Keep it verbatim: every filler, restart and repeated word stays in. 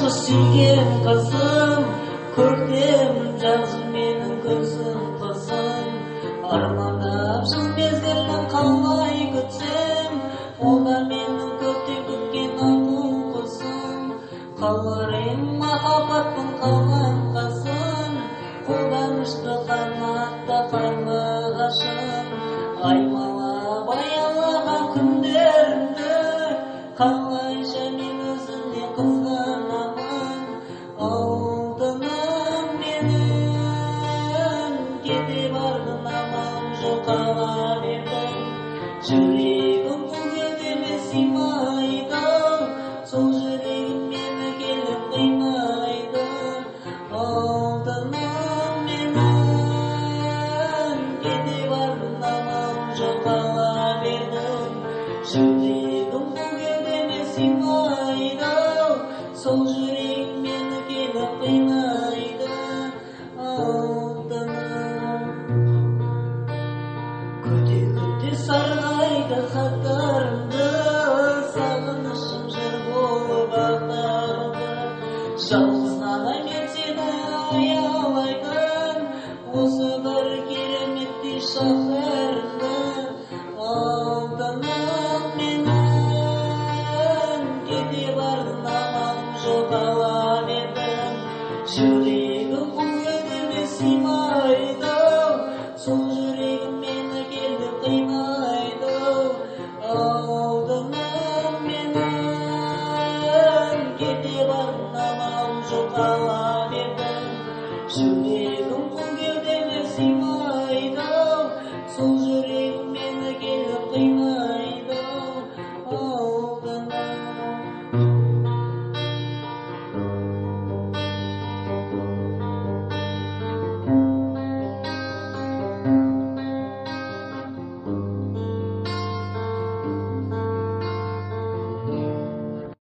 сүйген қызым, көрдім жазым менің көзім қызым. Армандап жыл мезгілін қалай күтсем, ол да менің көптен күткен ақыл құсым. Қалар ем махаббаттың қаланғасын, қолданышты қанатта қарлығашым. Аймалап аялаған күндерімді қалайша мен өзіңнен қызғанамын. Алтыным менің, кете бардың амалым жоқ қала бердің. Жүрегім бұл кеудеме сыймайды, сол жүрегім мені келіп қимайды. Алтыным менің, кете бардың амалым жоқ қала бердің. Жүрегім бұл кеудеме сыймайды, сол жүрегім мені келіп қинайды. Алтыным күте-күте сарғайды хаттарымды, сағынышым жыр болып ақтарылды. Жалғыз ғана мен сені аялаймын, осы бір кереметтей шаһарымды. Алтыным менің, кете бардың амалым жоқ ала бердің. Жүрегім бұл кеудеме сыймайды, сол жүрегім мені келді қимайды.